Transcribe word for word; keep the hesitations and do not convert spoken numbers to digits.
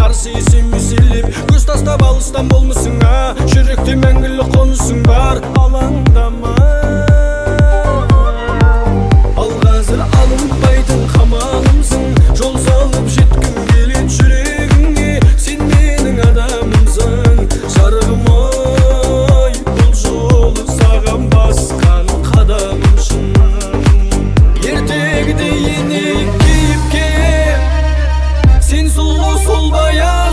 Арсыйсың мүсіліп көз тастап алыстан болмысың а жүректе мәңгілік қонысың бар алаңдама ал қазір алынбайтын қамалымсың жол салып жеткім келет жүрегіңе сен менің адамымсың жарығым ой бұл жолы саған басқан қадамымсың ертегідей енейік кейіпке сен сұлу сол баян